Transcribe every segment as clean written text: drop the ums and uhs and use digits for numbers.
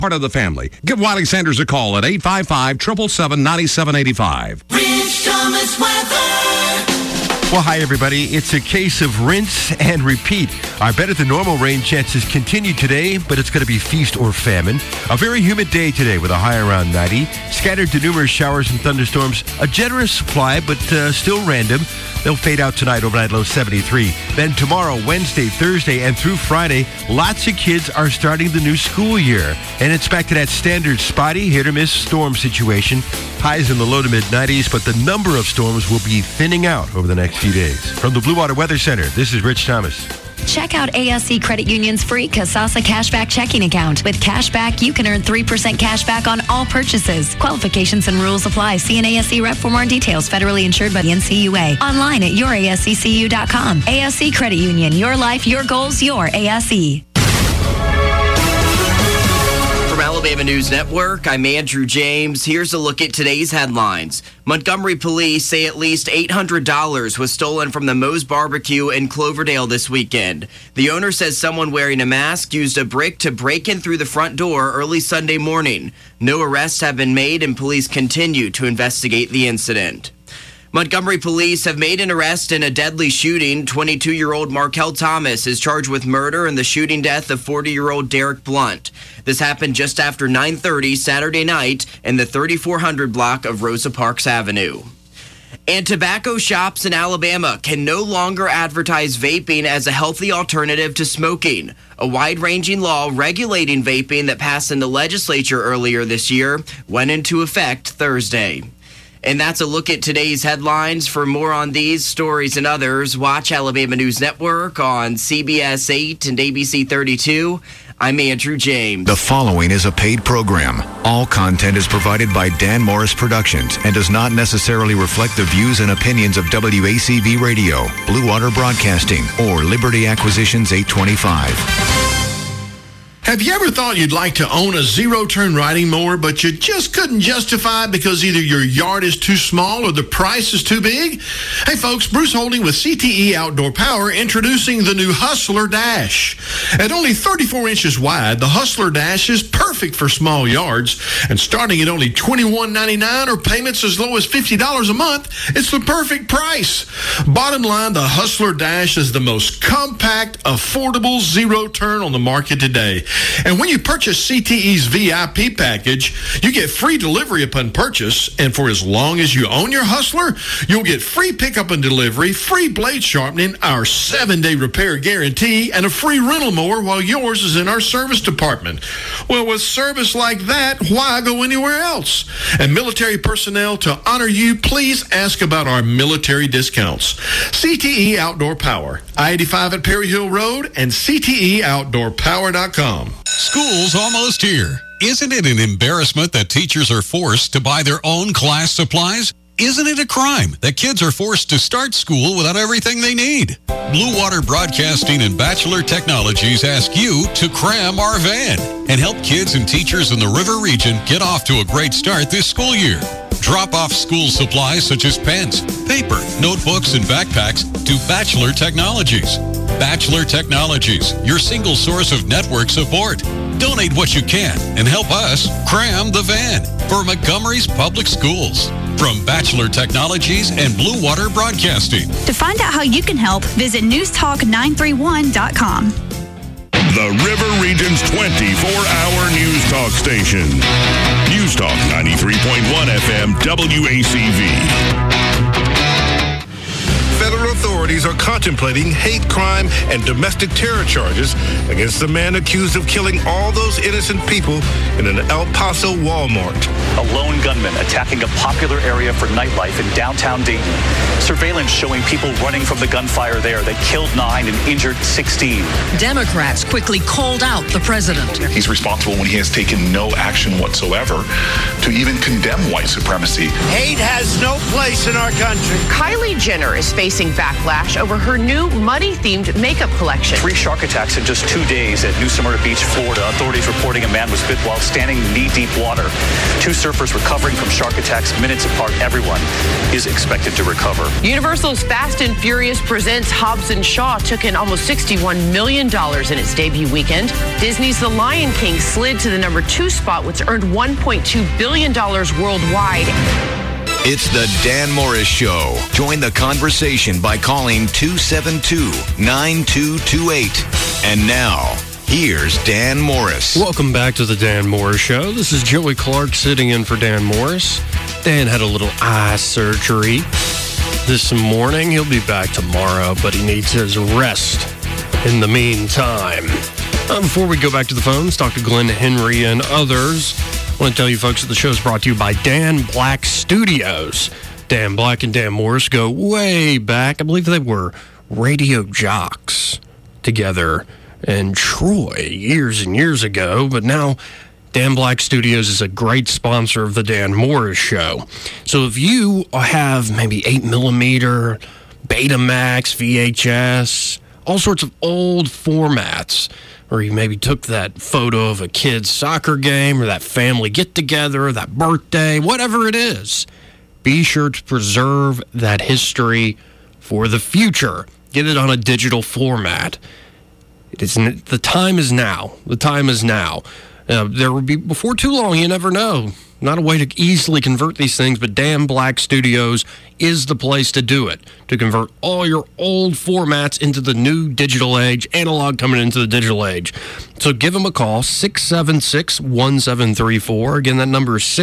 Part of the family. Give Wiley Sanders a call at 855-777-9785. Rich Thomas weather. Well, hi, everybody. It's a case of rinse and repeat. Our better than normal rain chances continue today, but it's going to be feast or famine. A very humid day today with a high around 90. Scattered to numerous showers and thunderstorms. A generous supply, but still random. They'll fade out tonight, overnight low 73. Then tomorrow, Wednesday, Thursday, and through Friday, lots of kids are starting the new school year. And it's back to that standard spotty hit-or-miss storm situation. Highs in the low to mid-90s, but the number of storms will be thinning out over the next few days. From the Blue Water Weather Center, this is Rich Thomas. Check out ASC Credit Union's free Kasasa Cashback checking account. With Cashback, you can earn 3% cash back on all purchases. Qualifications and rules apply. See an ASC rep for more details. Federally insured by the NCUA. Online at yourasccu.com. ASC Credit Union. Your life, your goals, your ASC. From Alabama News Network, I'm Andrew James. Here's a look at today's headlines. Montgomery police say at least $800 was stolen from the Moe's Barbecue in Cloverdale this weekend. The owner says someone wearing a mask used a brick to break in through the front door early Sunday morning. No arrests have been made, and police continue to investigate the incident. Montgomery police have made an arrest in a deadly shooting. 22-year-old Markel Thomas is charged with murder in the shooting death of 40-year-old Derek Blunt. This happened just after 9:30 Saturday night in the 3400 block of Rosa Parks Avenue. And tobacco shops in Alabama can no longer advertise vaping as a healthy alternative to smoking. A wide-ranging law regulating vaping that passed in the legislature earlier this year went into effect Thursday. And that's a look at today's headlines. For more on these stories and others, watch Alabama News Network on CBS 8 and ABC 32. I'm Andrew James. The following is a paid program. All content is provided by Dan Morris Productions and does not necessarily reflect the views and opinions of WACV Radio, Blue Water Broadcasting, or Liberty Acquisitions 825. Have you ever thought you'd like to own a zero-turn riding mower, but you just couldn't justify it because either your yard is too small or the price is too big? Hey folks, Bruce Holding with CTE Outdoor Power introducing the new Hustler Dash. At only 34 inches wide, the Hustler Dash is perfect for small yards, and starting at only $21.99 or payments as low as $50 a month, it's the perfect price. Bottom line, the Hustler Dash is the most compact, affordable zero-turn on the market today. And when you purchase CTE's VIP package, you get free delivery upon purchase. And for as long as you own your Hustler, you'll get free pickup and delivery, free blade sharpening, our 7-day repair guarantee, and a free rental mower while yours is in our service department. Well, with service like that, why go anywhere else? And military personnel, to honor you, please ask about our military discounts. CTE Outdoor Power, I-85 at Perry Hill Road, and CTEOutdoorPower.com. School's almost here. Isn't it an embarrassment that teachers are forced to buy their own class supplies? Isn't it a crime that kids are forced to start school without everything they need? Blue Water Broadcasting and Bachelor Technologies ask you to cram our van and help kids and teachers in the River Region get off to a great start this school year. Drop off school supplies such as pens, paper, notebooks, and backpacks to Bachelor Technologies. Bachelor Technologies, your single source of network support. Donate what you can and help us cram the van for Montgomery's public schools. From Bachelor Technologies and Blue Water Broadcasting. To find out how you can help, visit newstalk931.com. The River Region's 24-hour news talk station. News Talk 93.1 FM WACV. Federal authorities are contemplating hate crime and domestic terror charges against the man accused of killing all those innocent people in an El Paso Walmart. A lone gunman attacking a popular area for nightlife in downtown Dayton. Surveillance showing people running from the gunfire there that killed 9 and injured 16. Democrats quickly called out the president. He's responsible when he has taken no action whatsoever to even condemn white supremacy. Hate has no place in our country. Kylie Jenner is facing backlash backlash over her new muddy-themed makeup collection. 3 shark attacks in just 2 days at New Smyrna Beach, Florida. Authorities reporting a man was bit while standing knee-deep water. 2 surfers recovering from shark attacks minutes apart. Everyone is expected to recover. Universal's Fast and Furious Presents Hobbs and Shaw took in almost $61 million in its debut weekend. Disney's The Lion King slid to the number 2 spot, which earned $1.2 billion worldwide. It's the Dan Morris Show. Join the conversation by calling 272-9228. And now, here's Dan Morris. Welcome back to the Dan Morris Show. This is Joey Clark sitting in for Dan Morris. Dan had a little eye surgery this morning. He'll be back tomorrow, but he needs his rest in the meantime. Before we go back to the phones, talk to Glenn Henry and others. I want to tell you folks that the show is brought to you by Dan Black Studios. Dan Black and Dan Morris go way back. I believe they were radio jocks together in Troy years and years ago. But now Dan Black Studios is a great sponsor of the Dan Morris Show. So if you have maybe 8mm, Betamax, VHS, all sorts of old formats, or you maybe took that photo of a kid's soccer game or that family get-together, that birthday, whatever it is, be sure to preserve that history for the future. Get it on a digital format. The time is now. The time is now. There will be, before too long, you never know. Not a way to easily convert these things, but Dan Black Studios is the place to do it, to convert all your old formats into the new digital age, analog coming into the digital age. So give them a call, 676-1734. Again, that number is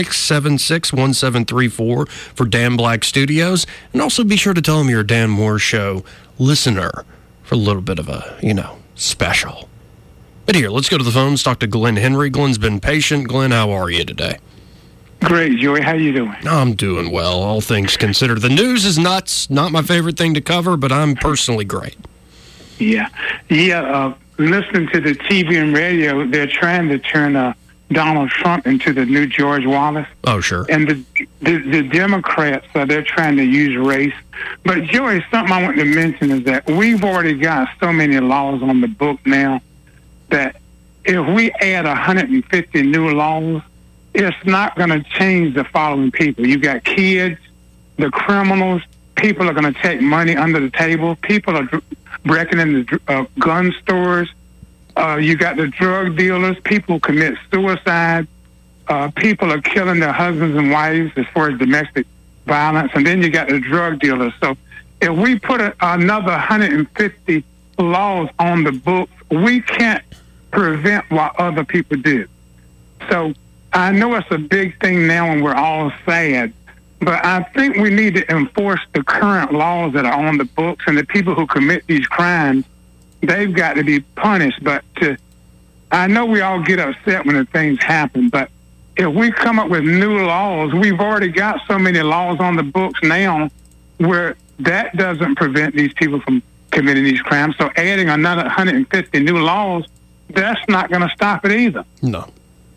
676-1734 for Dan Black Studios. And also be sure to tell them you're a Dan Moore Show listener for a little bit of a, special. But here, let's go to the phones, talk to Glenn Henry. Glenn's been patient. Glenn, how are you today? Great, Joey. How you doing? I'm doing well, all things considered. The news is nuts. Not my favorite thing to cover, but I'm personally great. Yeah. Listening to the TV and radio, they're trying to turn Donald Trump into the new George Wallace. Oh, sure. And the Democrats, they're trying to use race. But, Joey, something I want to mention is that we've already got so many laws on the book now that if we add 150 new laws, it's not going to change the following people. You got kids, the criminals, people are going to take money under the table, people are breaking into gun stores, you got the drug dealers, people commit suicide, people are killing their husbands and wives as far as domestic violence, and then you got the drug dealers. So if we put another 150 laws on the books, we can't prevent what other people do. So I know it's a big thing now and we're all sad, but I think we need to enforce the current laws that are on the books, and the people who commit these crimes, they've got to be punished. But I know we all get upset when the things happen, but if we come up with new laws, we've already got so many laws on the books now where that doesn't prevent these people from committing these crimes. So adding another 150 new laws, that's not going to stop it either. No.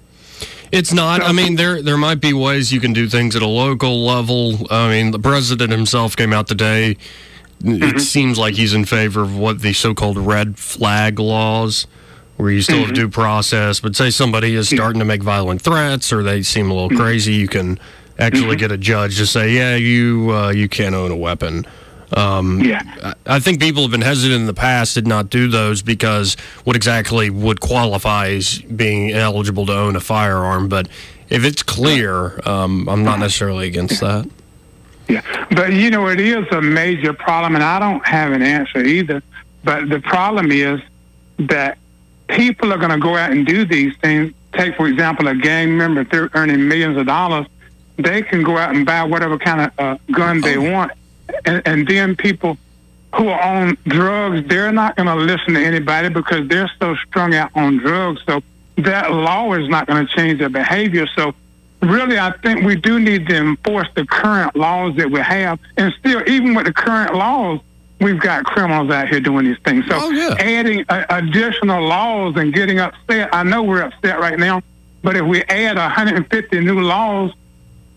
It's not. I mean, there might be ways you can do things at a local level. I mean, the president himself came out today. It seems like he's in favor of what the so-called red flag laws, where you still have due process, but say somebody is starting to make violent threats or they seem a little crazy, you can actually get a judge to say, yeah, you can't own a weapon. I think people have been hesitant in the past to not do those because what exactly would qualify as being eligible to own a firearm. But if it's clear, I'm not necessarily against that. Yeah, but it is a major problem, and I don't have an answer either. But the problem is that people are going to go out and do these things. Take, for example, a gang member, if they're earning millions of dollars, they can go out and buy whatever kind of gun they want. And then people who are on drugs, they're not going to listen to anybody because they're so strung out on drugs. So that law is not going to change their behavior. So really, I think we do need to enforce the current laws that we have. And still, even with the current laws, we've got criminals out here doing these things. So adding additional laws and getting upset, I know we're upset right now, but if we add 150 new laws,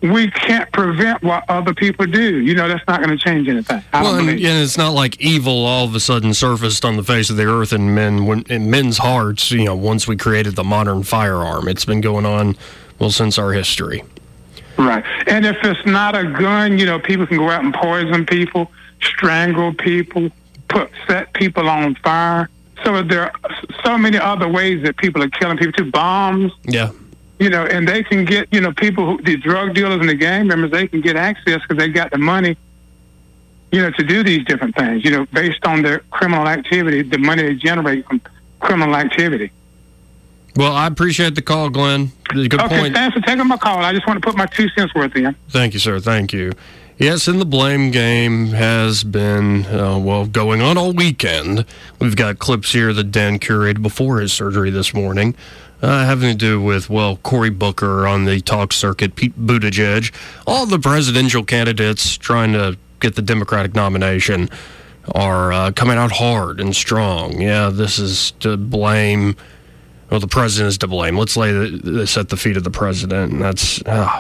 we can't prevent what other people do. You know, that's not going to change anything. And it's not like evil all of a sudden surfaced on the face of the earth in men's hearts, you know, once we created the modern firearm. It's been going on, well, since our history. Right. And if it's not a gun, you know, people can go out and poison people, strangle people, set people on fire. So there are so many other ways that people are killing people too. Bombs. Yeah. You know, and they can get, you know, people, the drug dealers and the gang members, they can get access because they got the money, you know, to do these different things, you know, based on their criminal activity, the money they generate from criminal activity. Well, I appreciate the call, Glenn. Good point. Thanks for taking my call. I just want to put my 2 cents worth in. Thank you, sir. Thank you. Yes, and the blame game has been, going on all weekend. We've got clips here that Dan curated before his surgery this morning, having to do with, Cory Booker on the talk circuit, Pete Buttigieg, all the presidential candidates trying to get the Democratic nomination are coming out hard and strong. Yeah, this is to blame. Well, the president is to blame. Let's lay this at the feet of the president. And that's...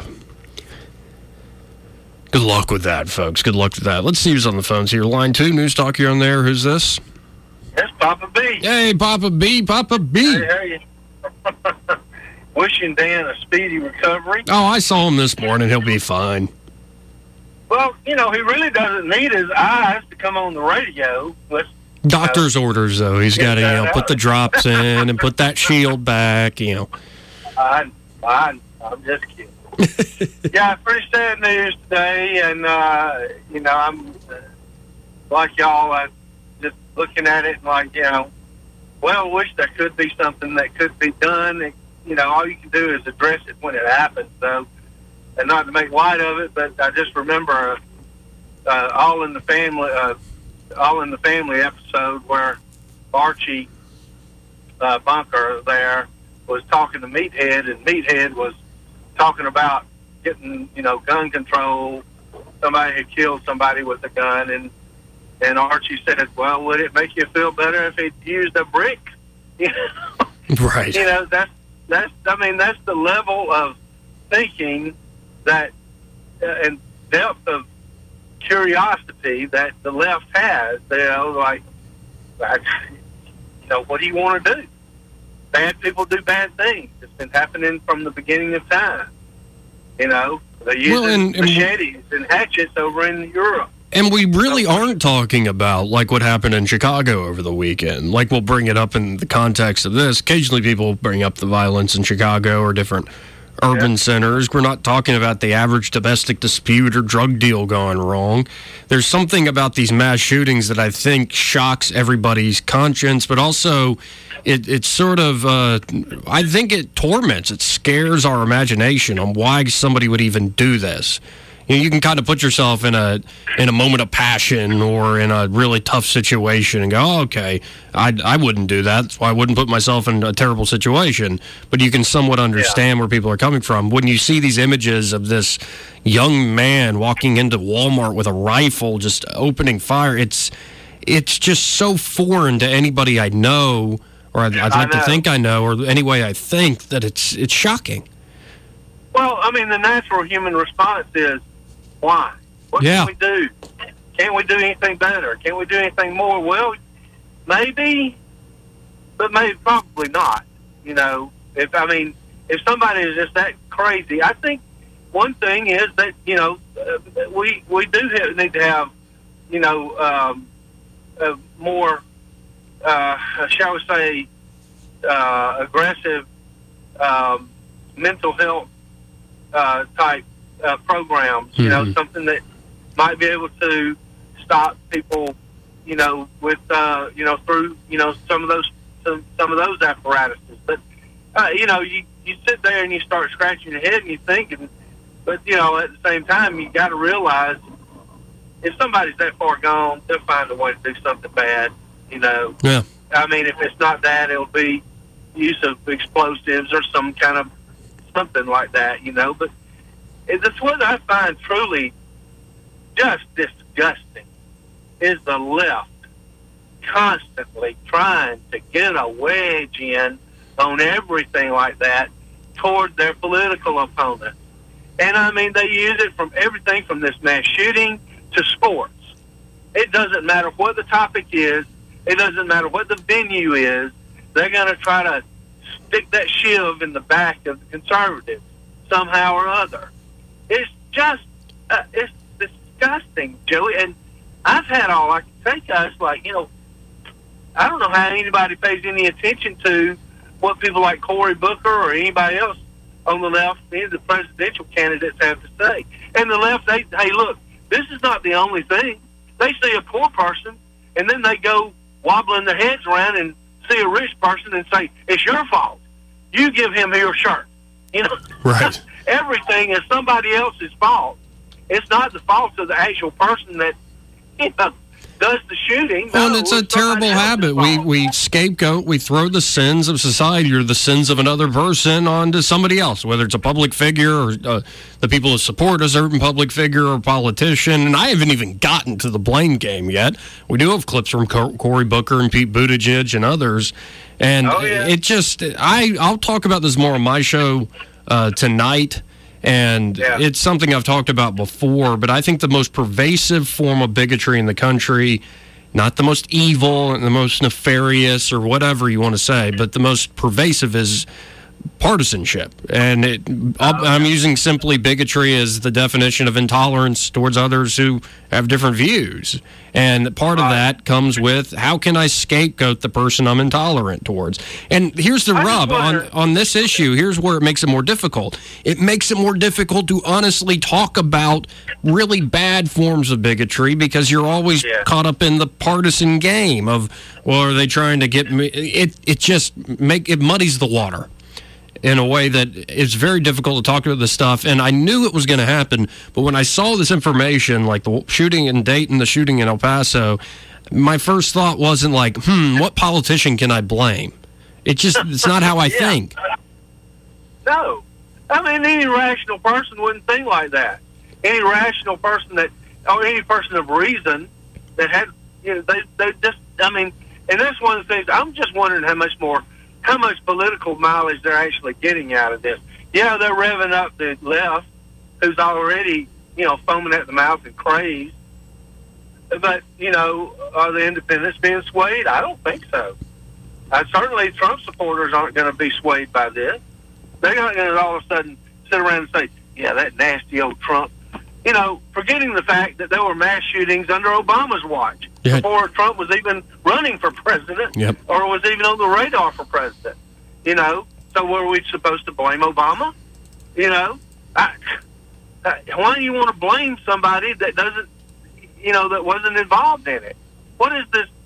Good luck with that, folks. Good luck with that. Let's see who's on the phones here. Line 2, News Talk, you're on there. Who's this? It's Papa B. Hey, Papa B. Papa B. Hey, how are you? Wishing Dan a speedy recovery. Oh, I saw him this morning. He'll be fine. Well, you know, he really doesn't need his eyes to come on the radio. Doctor's orders, though. He's got to, put the drops in and put that shield back, I'm just kidding. Yeah, pretty sad news today, and I'm like y'all. I'm just looking at it and I wish there could be something that could be done. And, all you can do is address it when it happens. So, and not to make light of it, but I just remember All in the Family episode where Archie Bunker there was talking to Meathead, and Meathead was talking about getting, gun control. Somebody had killed somebody with a gun, and Archie said, "Well, would it make you feel better if he'd used a brick?" Right. That's the level of thinking that and depth of curiosity that the left has. What do you want to do? Bad people do bad things. It's been happening from the beginning of time. They're using machetes and hatchets over in Europe. And we really aren't talking about, like, what happened in Chicago over the weekend. Like, we'll bring it up in the context of this. Occasionally people bring up the violence in Chicago or different urban centers. We're not talking about the average domestic dispute or drug deal gone wrong. There's something about these mass shootings that I think shocks everybody's conscience, but also it sort of, I think it torments, it scares our imagination on why somebody would even do this. You can kind of put yourself in a moment of passion or in a really tough situation and go, oh, okay, I wouldn't do that. That's why I wouldn't put myself in a terrible situation. But you can somewhat understand where people are coming from. When you see these images of this young man walking into Walmart with a rifle, just opening fire, it's just so foreign to anybody I know, or I'd like to think I know, or anyway I think that it's shocking. Well, the natural human response is, why? What can we do? Can't we do anything better? Can't we do anything more? Well, maybe, but probably not. If somebody is just that crazy, I think one thing is that we do need to have a more shall we say aggressive mental health type programs, something that might be able to stop people, with through some of those apparatuses. But you sit there and you start scratching your head and you think, but at the same time you got to realize if somebody's that far gone, they'll find a way to do something bad. Yeah. If it's not that, it'll be use of explosives or some kind of something like that, But it's what I find truly just disgusting is the left constantly trying to get a wedge in on everything like that toward their political opponents. And I mean, they use it from everything from this mass shooting to sports. It doesn't matter what the topic is. It doesn't matter what the venue is. They're going to try to stick that shiv in the back of the conservatives somehow or other. It's just, it's disgusting, Joey. And I've had all I can take us, like, I don't know how anybody pays any attention to what people like Cory Booker or anybody else on the left, any of the presidential candidates have to say. And the left, hey, look, this is not the only thing. They see a poor person, and then they go wobbling their heads around and see a rich person and say, it's your fault. You give him your shirt. Right. Everything is somebody else's fault. It's not the fault of the actual person that, does the shooting. Well, and it's a terrible habit. We scapegoat, we throw the sins of society or the sins of another person onto somebody else, whether it's a public figure or the people who support a certain public figure or politician. And I haven't even gotten to the blame game yet. We do have clips from Cory Booker and Pete Buttigieg and others. And it just, I'll talk about this more on my show tonight. And it's something I've talked about before, but I think the most pervasive form of bigotry in the country, not the most evil and the most nefarious or whatever you want to say, but the most pervasive is partisanship. And I'm using simply bigotry as the definition of intolerance towards others who have different views. And part of that comes with, how can I scapegoat the person I'm intolerant towards? And here's the rub on this issue. Here's where it makes it more difficult. It makes it more difficult to honestly talk about really bad forms of bigotry because you're always caught up in the partisan game of, well, are they trying to get me? It muddies the water in a way that it's very difficult to talk about this stuff. And I knew it was going to happen, but when I saw this information, like the shooting in Dayton, the shooting in El Paso, my first thought wasn't like, what politician can I blame? It's not how I think. No. I mean, any rational person wouldn't think like that. Any rational person or any person of reason that had, they just, I mean, and that's one of the things, I'm just wondering how much political mileage they're actually getting out of this. Yeah, they're revving up the left, who's already, foaming at the mouth and crazed. But, are the independents being swayed? I don't think so. Certainly Trump supporters aren't going to be swayed by this. They're not going to all of a sudden sit around and say, yeah, that nasty old Trump. Forgetting the fact that there were mass shootings under Obama's watch before Trump was even running for president or was even on the radar for president. So were we supposed to blame Obama? Why do you want to blame somebody that doesn't, that wasn't involved in it? What is this,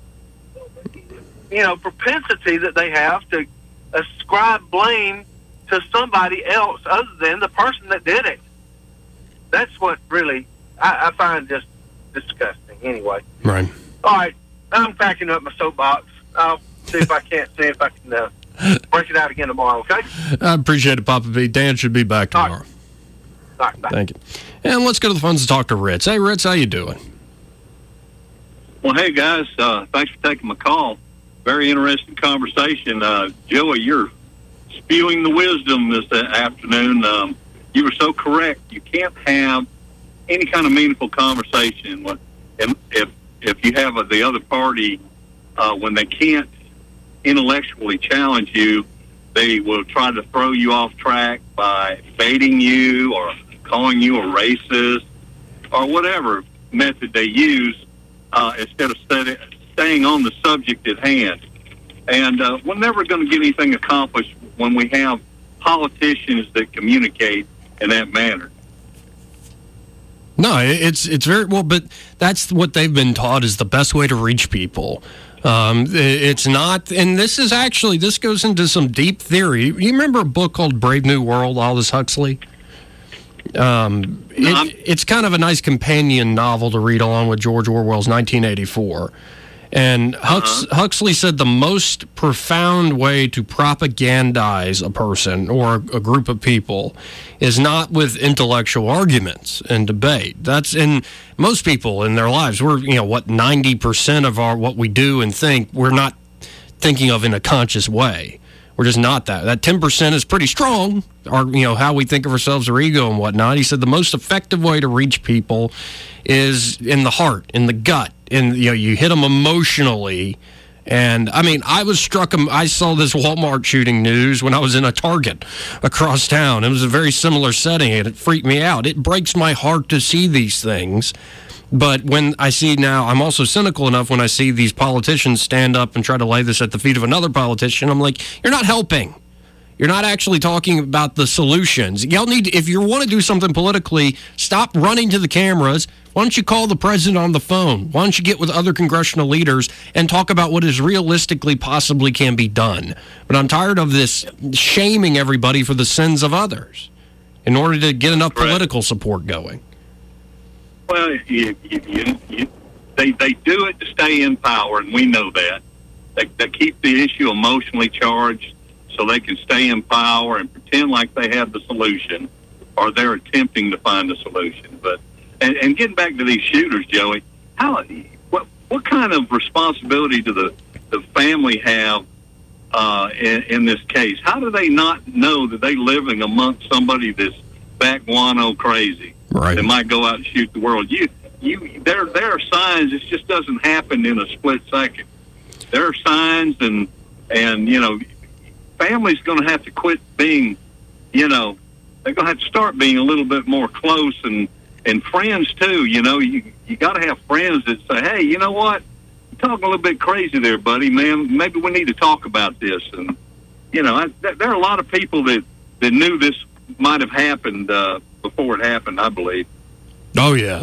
propensity that they have to ascribe blame to somebody else other than the person that did it? That's what really I find just disgusting. Anyway. Right. All right. I'm packing up my soapbox. I'll see if I can break it out again tomorrow, okay? I appreciate it, Papa B. Dan should be back tomorrow. All right, bye. Thank you. And let's go to the phones and talk to Ritz. Hey, Ritz, how you doing? Well, hey, guys. Thanks for taking my call. Very interesting conversation. Joey, you're spewing the wisdom this afternoon. You were so correct. You can't have any kind of meaningful conversation if you have the other party when they can't intellectually challenge you. They will try to throw you off track by baiting you or calling you a racist or whatever method they use instead of staying on the subject at hand. And we're never going to get anything accomplished when we have politicians that communicate in that manner. No, it's very well, but that's what they've been taught is the best way to reach people. It's not, and this goes into some deep theory. You remember a book called Brave New World, Aldous Huxley? It's kind of a nice companion novel to read along with George Orwell's 1984. And Huxley said the most profound way to propagandize a person or a group of people is not with intellectual arguments and debate. That's in most people in their lives. We're, 90% of what we do and think, we're not thinking of in a conscious way. We're just not that. That 10% is pretty strong, or, how we think of ourselves, our ego and whatnot. He said the most effective way to reach people is in the heart, in the gut. You hit them emotionally. And, I was struck. I saw this Walmart shooting news when I was in a Target across town. It was a very similar setting, and it freaked me out. It breaks my heart to see these things. But when I see now, I'm also cynical enough when I see these politicians stand up and try to lay this at the feet of another politician. I'm like, you're not helping. You're not actually talking about the solutions. Y'all need, if you want to do something politically, stop running to the cameras. Why don't you call the president on the phone? Why don't you get with other congressional leaders and talk about what is realistically possibly can be done? But I'm tired of this shaming everybody for the sins of others in order to get enough political support going. Well, they do it to stay in power, and we know that. They keep the issue emotionally charged so they can stay in power and pretend like they have the solution, or they're attempting to find the solution. But and getting back to these shooters, Joey, what kind of responsibility do the family have in this case? How do they not know that they're living amongst somebody that's back guano crazy? Right. That might go out and shoot the world. There are signs. It just doesn't happen in a split second. There are signs, and family's going to have to quit being, they're going to have to start being a little bit more close, and friends too. You got to have friends that say, hey, you know what? You're talking a little bit crazy there, buddy, man. Maybe we need to talk about this. And there are a lot of people that knew this might have happened before it happened, I believe. Oh, yeah.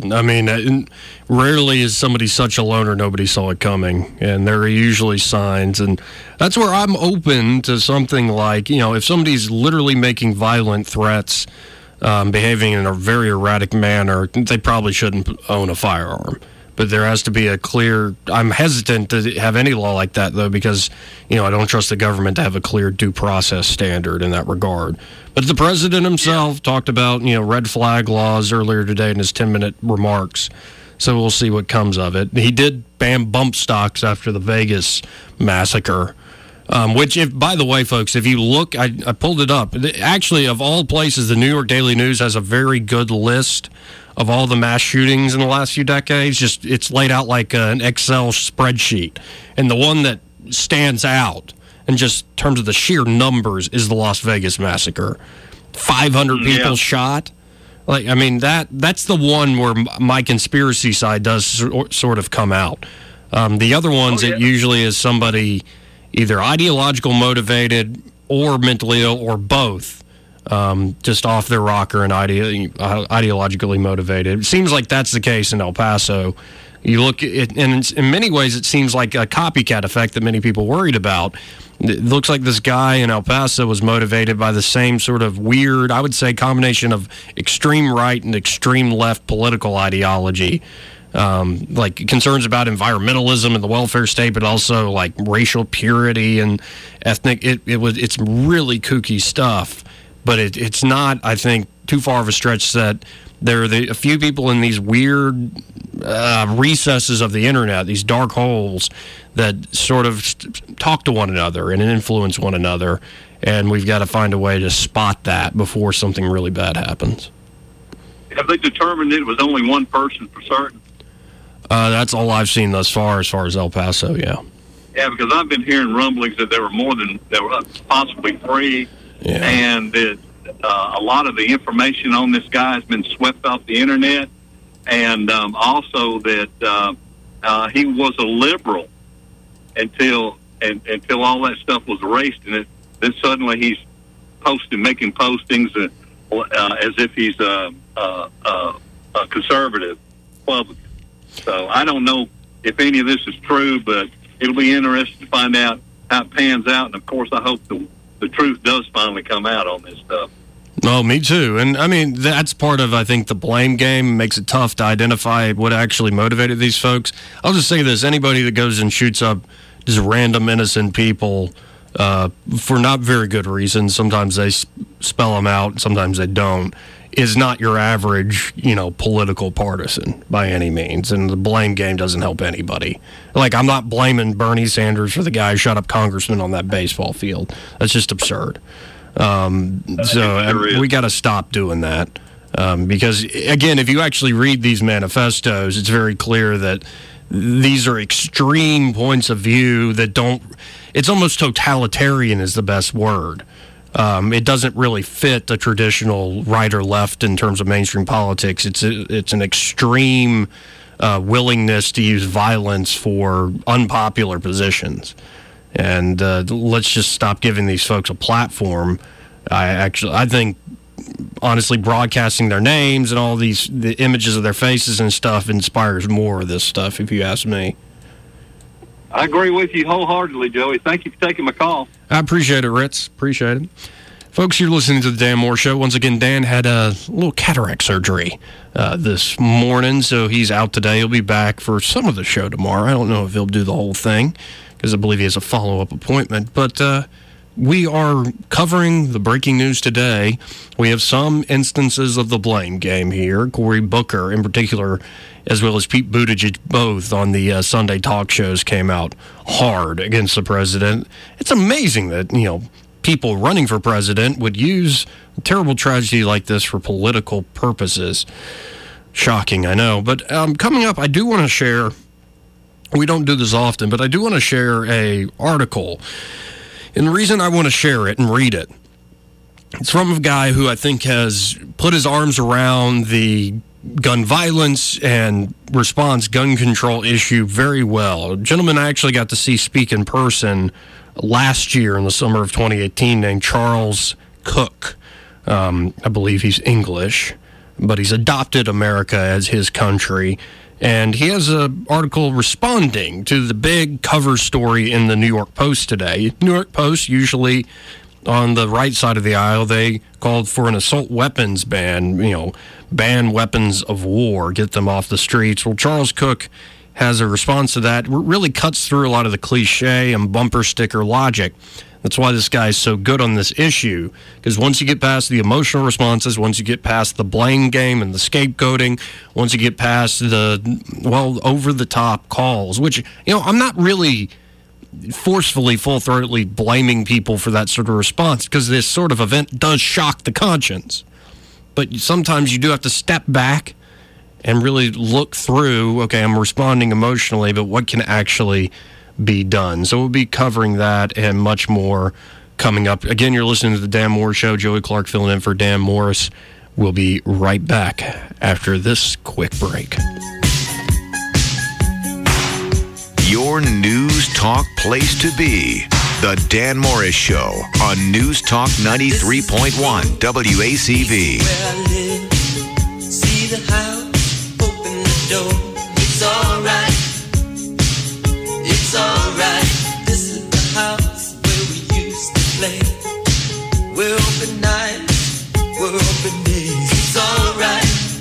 Rarely is somebody such a loner nobody saw it coming, and there are usually signs, and that's where I'm open to something like, if somebody's literally making violent threats, behaving in a very erratic manner, they probably shouldn't own a firearm. But there has to be a clear... I'm hesitant to have any law like that, though, because, I don't trust the government to have a clear due process standard in that regard. But the president himself talked about, red flag laws earlier today in his 10-minute remarks. So we'll see what comes of it. He did ban bump stocks after the Vegas massacre, which, by the way, folks, if you look... I pulled it up. Actually, of all places, the New York Daily News has a very good list of all the mass shootings in the last few decades. Just it's laid out like an Excel spreadsheet. And the one that stands out, in just terms of the sheer numbers, is the Las Vegas massacre. 500 people shot. That's the one where my conspiracy side does sort of come out. The other ones, it usually is somebody either ideological motivated or mentally ill or both. Just off their rocker and ideologically motivated. It seems like that's the case in El Paso. You look at it, and in many ways it seems like a copycat effect that many people worried about. It looks like this guy in El Paso was motivated by the same sort of weird, I would say, combination of extreme right and extreme left political ideology. Like concerns about environmentalism and the welfare state, but also like racial purity and ethnic. It's really kooky stuff. But it's not, I think, too far of a stretch that there are a few people in these weird recesses of the internet, these dark holes, that sort of talk to one another and influence one another. And we've got to find a way to spot that before something really bad happens. Have they determined it was only one person for certain? That's all I've seen thus far as El Paso, yeah. Yeah, because I've been hearing rumblings that there were possibly three. Yeah. And that a lot of the information on this guy has been swept off the internet, and also that he was a liberal until all that stuff was erased, and then suddenly he's making postings as if he's a conservative Republican. So I don't know if any of this is true, but it'll be interesting to find out how it pans out, and of course I hope the truth does finally come out on this stuff. Oh, me too. And, that's part of, I think, the blame game. Makes it tough to identify what actually motivated these folks. I'll just say this. Anybody that goes and shoots up just random innocent people for not very good reasons, sometimes they spell them out, sometimes they don't, is not your average, political partisan by any means. And the blame game doesn't help anybody. Like, I'm not blaming Bernie Sanders for the guy who shot up congressman on that baseball field. That's just absurd. We got to stop doing that. Because, again, if you actually read these manifestos, it's very clear that these are extreme points of view that it's almost totalitarian is the best word. It doesn't really fit the traditional right or left in terms of mainstream politics. It's an extreme willingness to use violence for unpopular positions. And let's just stop giving these folks a platform. I think, honestly, broadcasting their names and all the images of their faces and stuff inspires more of this stuff, if you ask me. I agree with you wholeheartedly, Joey. Thank you for taking my call. I appreciate it, Ritz. Appreciate it. Folks, you're listening to the Dan Moore Show. Once again, Dan had a little cataract surgery this morning, so he's out today. He'll be back for some of the show tomorrow. I don't know if he'll do the whole thing, because I believe he has a follow-up appointment. But we are covering the breaking news today. We have some instances of the blame game here. Cory Booker, in particular, as well as Pete Buttigieg, both on the Sunday talk shows, came out hard against the president. It's amazing that, people running for president would use a terrible tragedy like this for political purposes. Shocking, I know. But coming up, I do want to share, we don't do this often, but I do want to share an article. And the reason I want to share it and read it, it's from a guy who I think has put his arms around the gun violence and response gun control issue very well. A gentleman I actually got to see speak in person last year in the summer of 2018 named Charles Cook. I believe he's English, but he's adopted America as his country. And he has an article responding to the big cover story in the New York Post today. New York Post, usually on the right side of the aisle, they called for an assault weapons ban, ban weapons of war, get them off the streets. Well, Charles Cook has a response to that. It really cuts through a lot of the cliche and bumper sticker logic. That's why this guy is so good on this issue, because once you get past the emotional responses, once you get past the blame game and the scapegoating, once you get past the, over-the-top calls, which, I'm not really forcefully, full-throatedly blaming people for that sort of response, because this sort of event does shock the conscience. But sometimes you do have to step back and really look through, okay, I'm responding emotionally, but what can actually be done? So we'll be covering that and much more coming up. Again, you're listening to the Dan Moore Show. Joey Clark filling in for Dan Morris. We'll be right back after this quick break. Your news talk place to be. The Dan Morris Show on News Talk 93.1 WACV. See the house, open the door. It's all right. It's all right. This is the house where we used to play. We're open nights, we're open days. It's all right.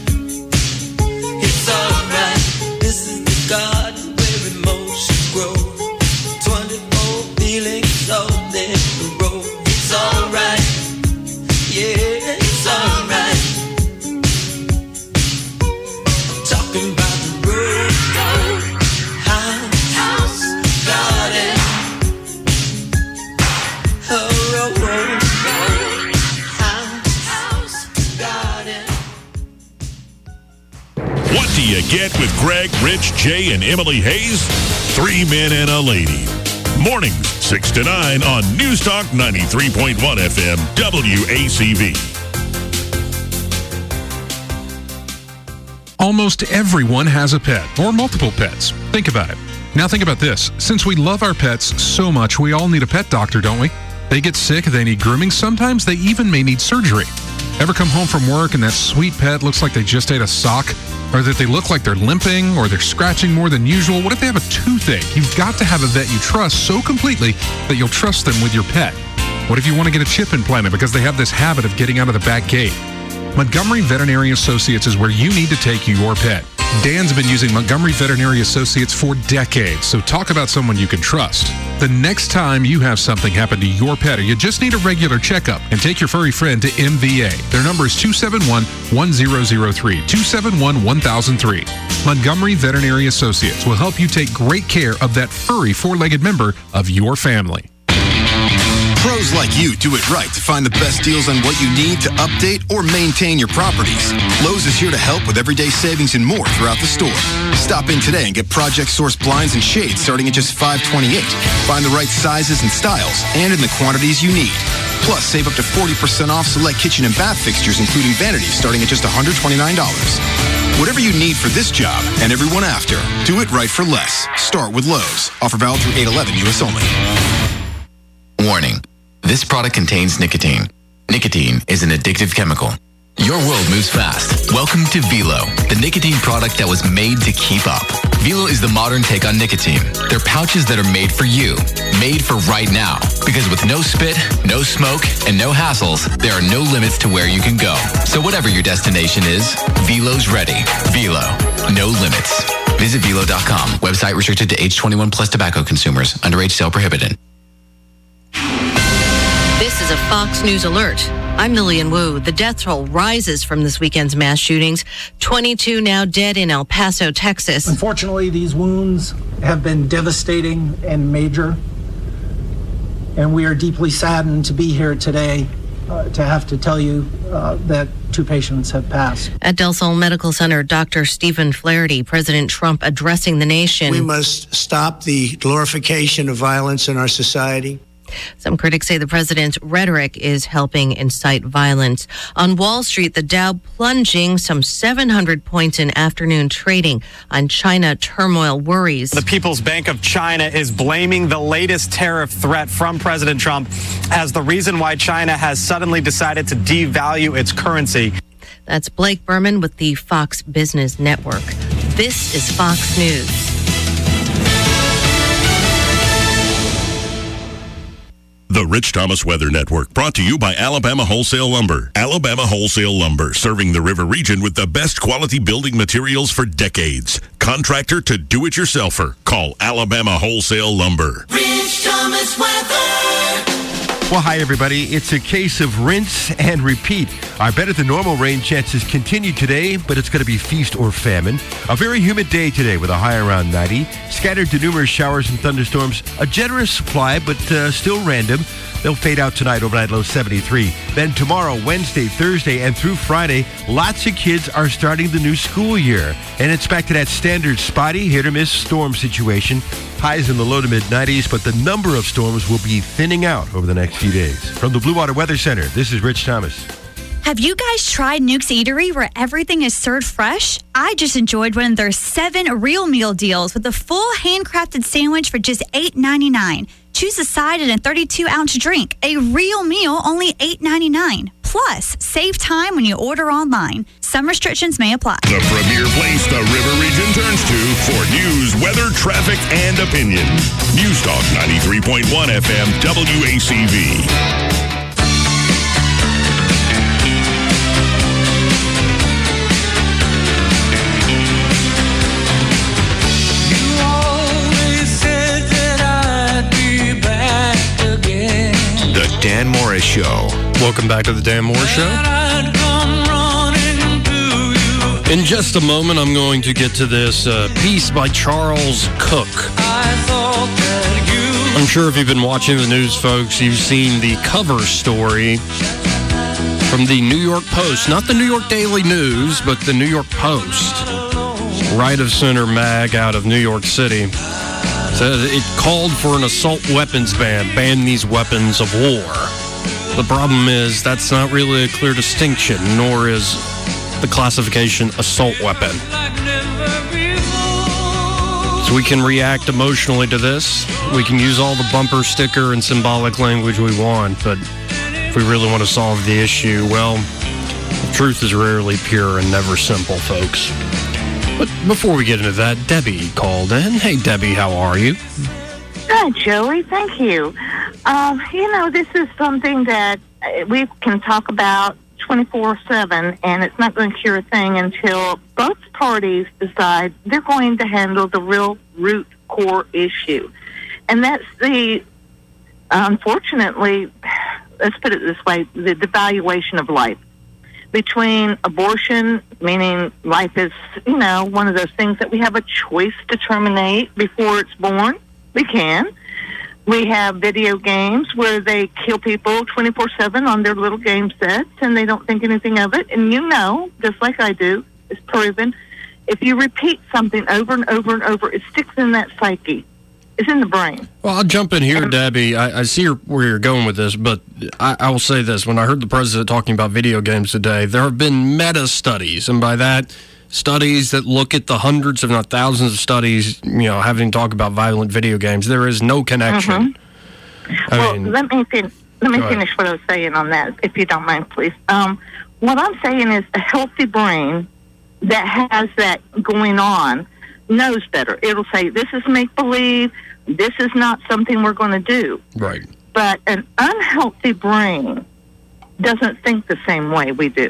It's all right. This is the garden where emotions grow. 24 feelings all in the row. It's all right. Yeah, it's all right. Talking about the road, house, garden. Oh, road, house, garden. What do you get with Greg, Rich, Jay, and Emily Hayes? 3 men and a lady. Mornings, 6 to 9 on News Talk 93.1 FM WACV. Almost everyone has a pet, or multiple pets. Think about it. Now think about this. Since we love our pets so much, we all need a pet doctor, don't we? They get sick, they need grooming, sometimes they even may need surgery. Ever come home from work and that sweet pet looks like they just ate a sock? Or that they look like they're limping, or they're scratching more than usual? What if they have a toothache? You've got to have a vet you trust so completely that you'll trust them with your pet. What if you want to get a chip implanted because they have this habit of getting out of the back gate? Montgomery Veterinary Associates is where you need to take your pet. Dan's been using Montgomery Veterinary Associates for decades, so talk about someone you can trust. The next time you have something happen to your pet or you just need a regular checkup, and take your furry friend to MVA. Their number is 271-1003, 271-1003. Montgomery Veterinary Associates will help you take great care of that furry four-legged member of your family. Pros like you do it right to find the best deals on what you need to update or maintain your properties. Lowe's is here to help with everyday savings and more throughout the store. Stop in today and get Project Source blinds and shades starting at just $528. Find the right sizes and styles and in the quantities you need. Plus, save up to 40% off select kitchen and bath fixtures, including vanities, starting at just $129. Whatever you need for this job and everyone after, do it right for less. Start with Lowe's. Offer valid through 8/11 U.S. only. Warning. This product contains nicotine. Nicotine is an addictive chemical. Your world moves fast. Welcome to Velo, the nicotine product that was made to keep up. Velo is the modern take on nicotine. They're pouches that are made for you, made for right now. Because with no spit, no smoke, and no hassles, there are no limits to where you can go. So whatever your destination is, Velo's ready. Velo, no limits. Visit Velo.com. Website restricted to age 21 plus tobacco consumers. Underage sale prohibited. This is a Fox News alert. I'm Lillian Wu. The death toll rises from this weekend's mass shootings. 22 now dead in El Paso, Texas. Unfortunately, these wounds have been devastating and major. And we are deeply saddened to be here today to have to tell you that 2 patients have passed. At Del Sol Medical Center, Dr. Stephen Flaherty, President Trump addressing the nation. We must stop the glorification of violence in our society. Some critics say the president's rhetoric is helping incite violence. On Wall Street, the Dow plunging some 700 points in afternoon trading on China turmoil worries. The People's Bank of China is blaming the latest tariff threat from President Trump as the reason why China has suddenly decided to devalue its currency. That's Blake Berman with the Fox Business Network. This is Fox News. The Rich Thomas Weather Network, brought to you by Alabama Wholesale Lumber. Alabama Wholesale Lumber, serving the river region with the best quality building materials for decades. Contractor to do-it-yourselfer. Call Alabama Wholesale Lumber. Rich Thomas Weather. Well, hi, everybody. It's a case of rinse and repeat. Our better-than-normal rain chances continue today, but it's going to be feast or famine. A very humid day today with a high around 90. Scattered to numerous showers and thunderstorms. A generous supply, but still random. They'll fade out tonight, overnight low 73. Then tomorrow, Wednesday, Thursday, and through Friday, lots of kids are starting the new school year. And it's back to that standard spotty, hit-or-miss storm situation. Highs in the low to mid-90s, but the number of storms will be thinning out over the next few days. From the Blue Water Weather Center, this is Rich Thomas. Have you guys tried Nuke's Eatery where everything is served fresh? I just enjoyed one of their 7 real meal deals with a full handcrafted sandwich for just $8.99. Choose a side and a 32-ounce drink. A real meal, only $8.99. Plus, save time when you order online. Some restrictions may apply. The premier place the river region turns to for news, weather, traffic, and opinion. News Talk 93.1 FM WACV. The Dan Morris Show. Welcome back to the Dan Morris Show. In just a moment, I'm going to get to this piece by Charles Cook. I'm sure if you've been watching the news, folks, you've seen the cover story from the New York Post. Not the New York Daily News, but the New York Post. Right of Center mag out of New York City. Said it called for an assault weapons ban these weapons of war. The problem is that's not really a clear distinction, nor is the classification assault weapon. So we can react emotionally to this. We can use all the bumper sticker and symbolic language we want, but if we really want to solve the issue, well, the truth is rarely pure and never simple, folks. But before we get into that, Debbie called in. Hey, Debbie, how are you? Good, Joey. Thank you. This is something that we can talk about 24/7, and it's not going to cure a thing until both parties decide they're going to handle the real root core issue. And that's unfortunately, let's put it this way, the devaluation of life. Between abortion, meaning life is, one of those things that we have a choice to terminate before it's born. We can. We have video games where they kill people 24/7 on their little game sets, and they don't think anything of it. And just like I do, it's proven, if you repeat something over and over and over, it sticks in that psyche. It's in the brain. Well, I'll jump in here, Debbie. I see where you're going with this, but I will say this. When I heard the president talking about video games today, there have been meta-studies, and by that, studies that look at the hundreds, if not thousands of studies, having to talk about violent video games. There is no connection. Let me finish what I was saying on that, if you don't mind, please. What I'm saying is a healthy brain that has that going on knows better. It'll say, this is make-believe, this is not something we're going to do. Right. But an unhealthy brain doesn't think the same way we do.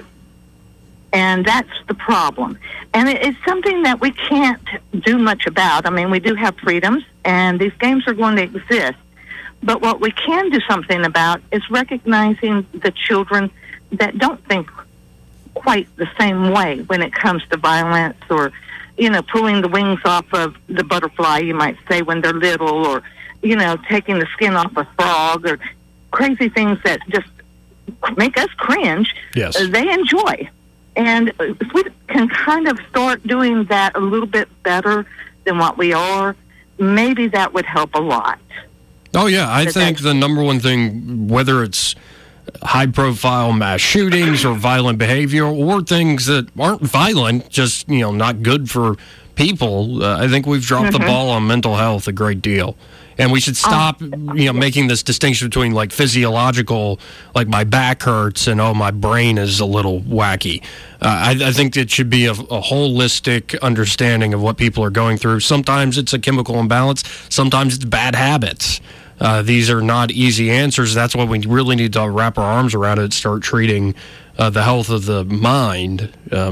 And that's the problem. And it's something that we can't do much about. I mean, we do have freedoms, and these games are going to exist. But what we can do something about is recognizing the children that don't think quite the same way when it comes to violence or, pulling the wings off of the butterfly, you might say, when they're little, or, taking the skin off a frog, or crazy things that just make us cringe. Yes. They enjoy. And if we can kind of start doing that a little bit better than what we are, maybe that would help a lot. Oh, yeah. I think the number one thing, whether it's high-profile mass shootings or violent behavior or things that aren't violent, just, not good for people, I think we've dropped the ball on mental health a great deal. And we should stop, making this distinction between, like, physiological, like my back hurts and, my brain is a little wacky. I think it should be a holistic understanding of what people are going through. Sometimes it's a chemical imbalance. Sometimes it's bad habits. These are not easy answers. That's why we really need to wrap our arms around it, start treating the health of the mind.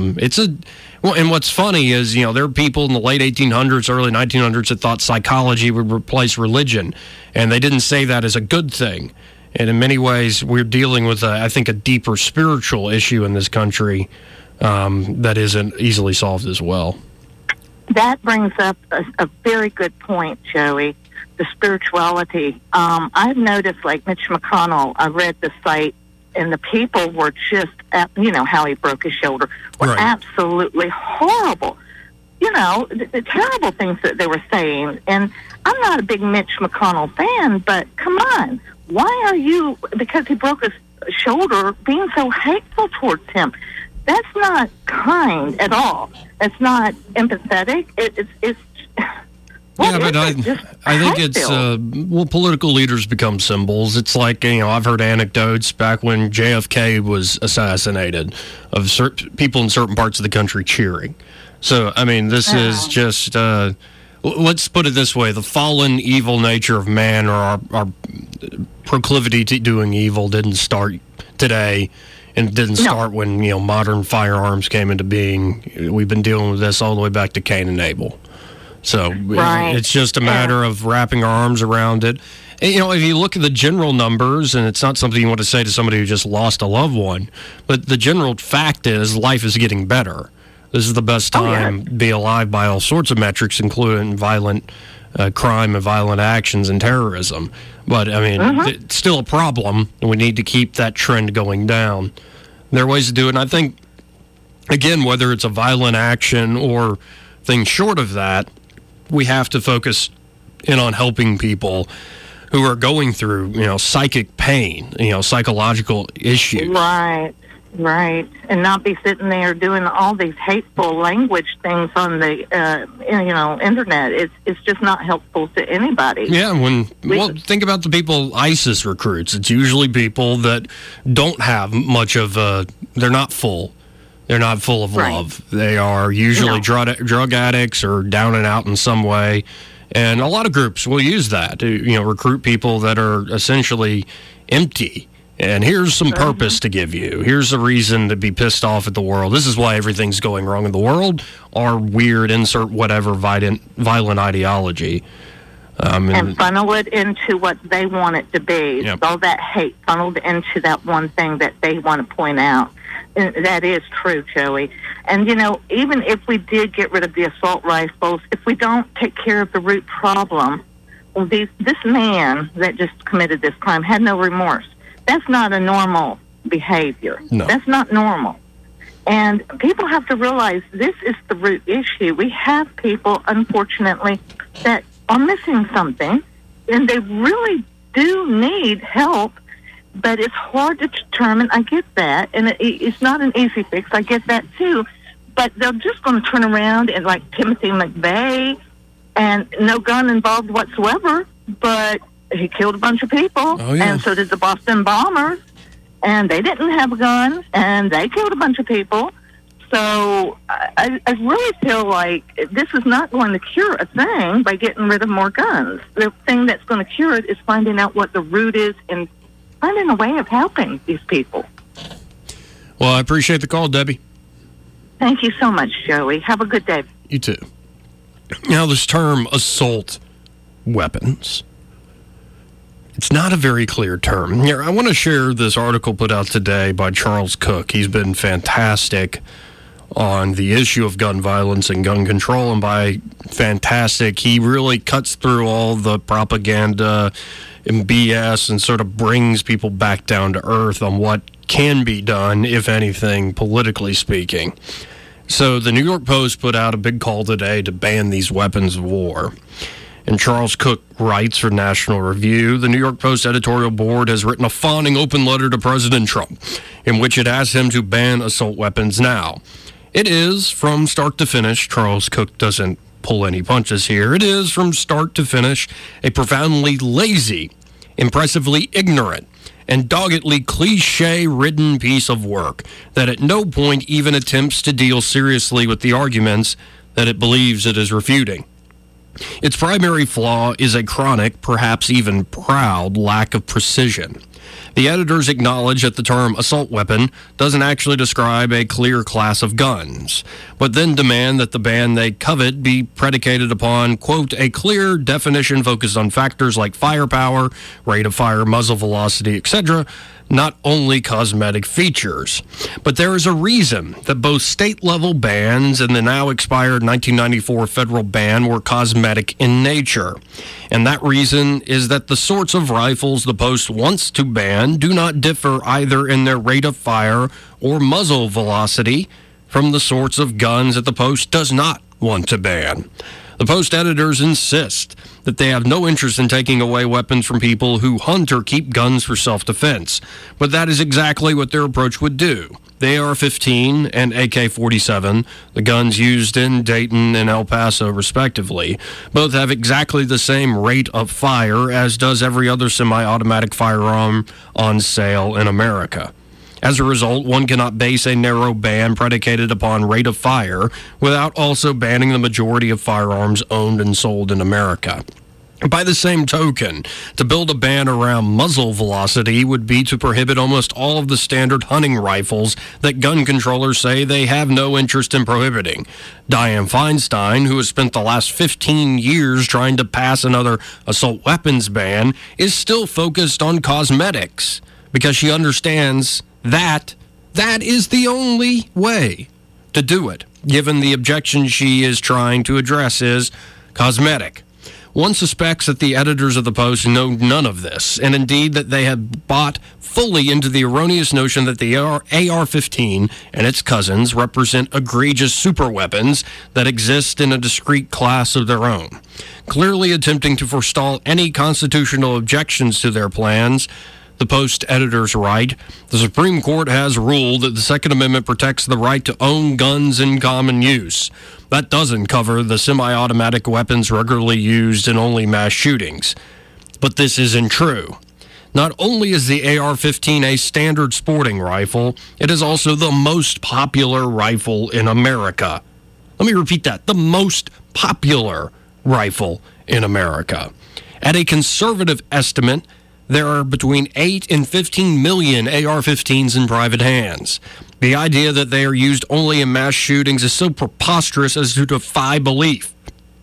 And what's funny is, there are people in the late 1800s, early 1900s that thought psychology would replace religion, and they didn't say that as a good thing. And in many ways, we're dealing with, I think, a deeper spiritual issue in this country that isn't easily solved as well. That brings up a very good point, Joey, the spirituality. I've noticed, like Mitch McConnell, I read the site, and the people were just, how he broke his shoulder, were absolutely horrible. The terrible things that they were saying. And I'm not a big Mitch McConnell fan, but come on. Why are you, because he broke his shoulder, being so hateful towards him? That's not kind at all. That's not empathetic. It's yeah, but I think it's, political leaders become symbols. It's like, I've heard anecdotes back when JFK was assassinated of people in certain parts of the country cheering. So, this is just, let's put it this way, the fallen evil nature of man, or our proclivity to doing evil, didn't start today. And it didn't start when, modern firearms came into being. We've been dealing with this all the way back to Cain and Abel. So it's just a matter of wrapping our arms around it. And, if you look at the general numbers, and it's not something you want to say to somebody who just lost a loved one, but the general fact is life is getting better. This is the best time to be alive by all sorts of metrics, including violent crime and violent actions and terrorism. But, it's still a problem, and we need to keep that trend going down. There are ways to do it, and I think, again, whether it's a violent action or things short of that, we have to focus in on helping people who are going through, psychic pain, psychological issues. Right. And not be sitting there doing all these hateful language things on the, internet. It's just not helpful to anybody. Yeah, think about the people ISIS recruits. It's usually people that don't have much of they're not full. They're not full of love. They are usually drug addicts or down and out in some way. And a lot of groups will use that to, recruit people that are essentially empty And here's some purpose to give you. Here's a reason to be pissed off at the world. This is why everything's going wrong in the world. Our weird, insert whatever violent ideology. And funnel it into what they want it to be. Yep. All that hate funneled into that one thing that they want to point out. And that is true, Joey. And, you know, even if we did get rid of the assault rifles, if we don't take care of the root problem, well, this man that just committed this crime had no remorse. That's not a normal behavior. No. That's not normal. And people have to realize this is the root issue. We have people, unfortunately, that are missing something, and they really do need help, but it's hard to determine. I get that, and it's not an easy fix. I get that, too. But they're just going to turn around and, like Timothy McVeigh, and no gun involved whatsoever, but he killed a bunch of people, and so did the Boston bombers, and they didn't have a gun, and they killed a bunch of people. So I really feel like this is not going to cure a thing by getting rid of more guns. The thing that's going to cure it is finding out what the root is and finding a way of helping these people. Well, I appreciate the call, Debbie. Thank you so much, Joey. Have a good day. You too. Now, this term assault weapons, it's not a very clear term. Here, I want to share this article put out today by Charles Cook. He's been fantastic on the issue of gun violence and gun control, and by fantastic, he really cuts through all the propaganda and BS and sort of brings people back down to earth on what can be done, if anything, politically speaking. So the New York Post put out a big call today to ban these weapons of war. And Charles Cook writes for National Review, the New York Post editorial board has written a fawning open letter to President Trump in which it asks him to ban assault weapons now. It is, from start to finish, Charles Cook doesn't pull any punches here, it is, from start to finish, a profoundly lazy, impressively ignorant, and doggedly cliche-ridden piece of work that at no point even attempts to deal seriously with the arguments that it believes it is refuting. Its primary flaw is a chronic, perhaps even proud, lack of precision. The editors acknowledge that the term assault weapon doesn't actually describe a clear class of guns, but then demand that the ban they covet be predicated upon, quote, a clear definition focused on factors like firepower, rate of fire, muzzle velocity, etc., not only cosmetic features. But there is a reason that both state-level bans and the now expired 1994 federal ban were cosmetic in nature. And that reason is that the sorts of rifles the Post wants to ban do not differ either in their rate of fire or muzzle velocity from the sorts of guns that the Post does not want to ban. The Post editors insist that they have no interest in taking away weapons from people who hunt or keep guns for self-defense. But that is exactly what their approach would do. The AR-15 and AK-47, the guns used in Dayton and El Paso, respectively, both have exactly the same rate of fire as does every other semi-automatic firearm on sale in America. As a result, one cannot base a narrow ban predicated upon rate of fire without also banning the majority of firearms owned and sold in America. By the same token, to build a ban around muzzle velocity would be to prohibit almost all of the standard hunting rifles that gun controllers say they have no interest in prohibiting. Dianne Feinstein, who has spent the last 15 years trying to pass another assault weapons ban, is still focused on cosmetics because she understands that is the only way to do it, given the objection she is trying to address is cosmetic. One suspects that the editors of the Post know none of this, and indeed that they have bought fully into the erroneous notion that the AR-15 and its cousins represent egregious superweapons that exist in a discrete class of their own. Clearly attempting to forestall any constitutional objections to their plans, the Post editors write, the Supreme Court has ruled that the Second Amendment protects the right to own guns in common use. That doesn't cover the semi-automatic weapons regularly used in only mass shootings. But this isn't true. Not only is the AR-15 a standard sporting rifle, it is also the most popular rifle in America. Let me repeat that. The most popular rifle in America. At a conservative estimate, there are between 8 and 15 million AR-15s in private hands. The idea that they are used only in mass shootings is so preposterous as to defy belief,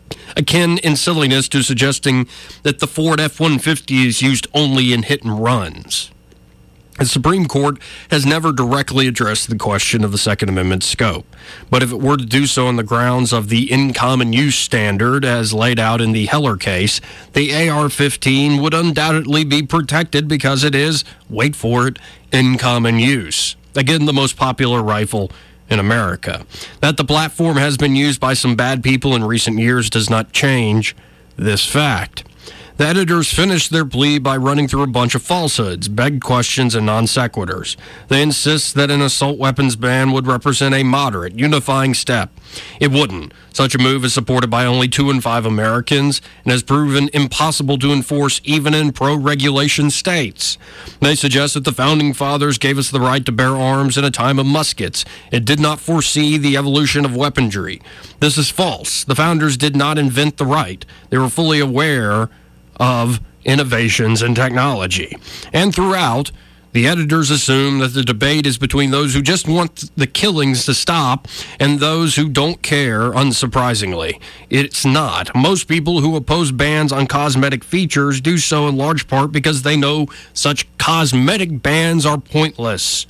akin in silliness to suggesting that the Ford F-150 is used only in hit and runs. The Supreme Court has never directly addressed the question of the Second Amendment scope, but if it were to do so on the grounds of the in common use standard as laid out in the Heller case, the AR-15 would undoubtedly be protected because it is, wait for it, in common use. Again, the most popular rifle in America. That the platform has been used by some bad people in recent years does not change this fact. The editors finished their plea by running through a bunch of falsehoods, begged questions, and non sequiturs. They insist that an assault weapons ban would represent a moderate, unifying step. It wouldn't. Such a move is supported by only 2 in 5 Americans and has proven impossible to enforce even in pro-regulation states. They suggest that the Founding Fathers gave us the right to bear arms in a time of muskets. It did not foresee the evolution of weaponry. This is false. The Founders did not invent the right. They were fully aware of innovations in technology. And throughout, the editors assume that the debate is between those who just want the killings to stop and those who don't care, unsurprisingly. It's not. Most people who oppose bans on cosmetic features do so in large part because they know such cosmetic bans are pointless.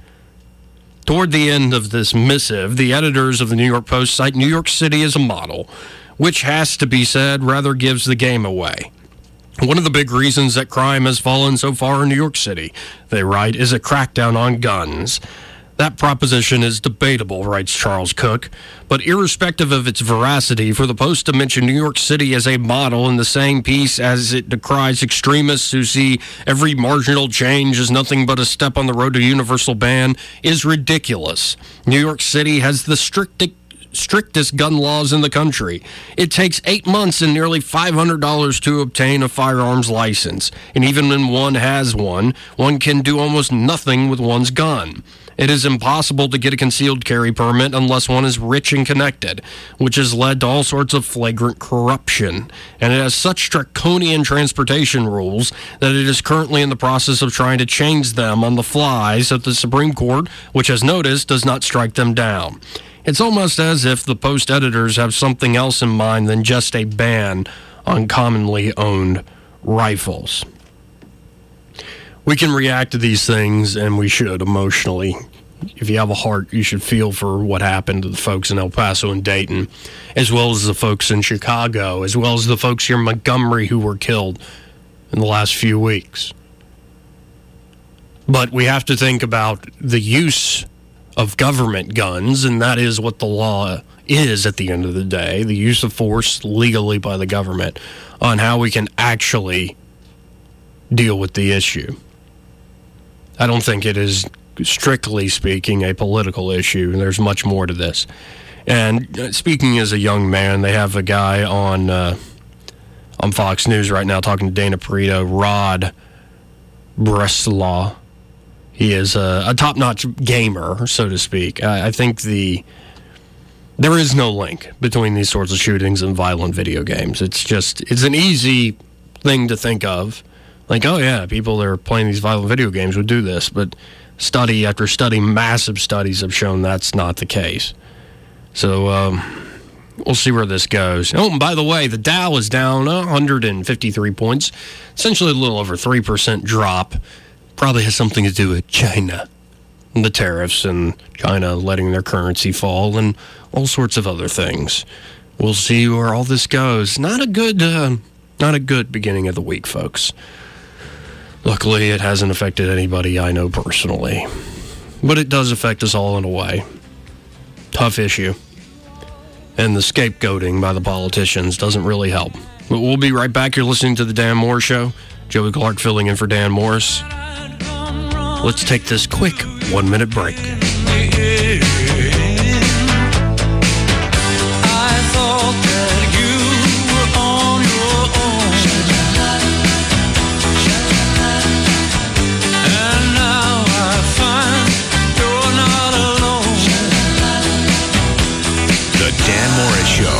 Toward the end of this missive, the editors of the New York Post cite New York City as a model, which has to be said rather gives the game away. One of the big reasons that crime has fallen so far in New York City, they write, is a crackdown on guns. That proposition is debatable, writes Charles Cook, but irrespective of its veracity, for the Post to mention New York City as a model in the same piece as it decries extremists who see every marginal change as nothing but a step on the road to universal ban is ridiculous. New York City has the strictest gun laws in the country. It takes 8 months and nearly $500 to obtain a firearms license. And even when one has one can do almost nothing with one's gun. It is impossible to get a concealed carry permit unless one is rich and connected, which has led to all sorts of flagrant corruption. And it has such draconian transportation rules that it is currently in the process of trying to change them on the fly so that the Supreme Court, which has noticed, does not strike them down. It's almost as if the Post editors have something else in mind than just a ban on commonly owned rifles. We can react to these things, and we should emotionally. If you have a heart, you should feel for what happened to the folks in El Paso and Dayton, as well as the folks in Chicago, as well as the folks here in Montgomery who were killed in the last few weeks. But we have to think about the use of government guns, and that is what the law is at the end of the day, the use of force legally by the government, on how we can actually deal with the issue. I don't think it is, strictly speaking, a political issue. There's much more to this. And speaking as a young man, they have a guy on Fox News right now talking to Dana Perito, Rod Breslau. He is a top-notch gamer, so to speak. I think there is no link between these sorts of shootings and violent video games. It's an easy thing to think of. Like, oh yeah, people that are playing these violent video games would do this, but study after study, massive studies have shown that's not the case. So we'll see where this goes. Oh, and by the way, the Dow is down 153 points, essentially a little over 3% drop. Probably has something to do with China, and the tariffs, and China letting their currency fall, and all sorts of other things. We'll see where all this goes. Not a good beginning of the week, folks. Luckily, it hasn't affected anybody I know personally, but it does affect us all in a way. Tough issue, and the scapegoating by the politicians doesn't really help. But we'll be right back. You're listening to The Dan Morris Show. Joey Clark filling in for Dan Morris. Let's take this quick 1-minute break. The Dan Morris Show.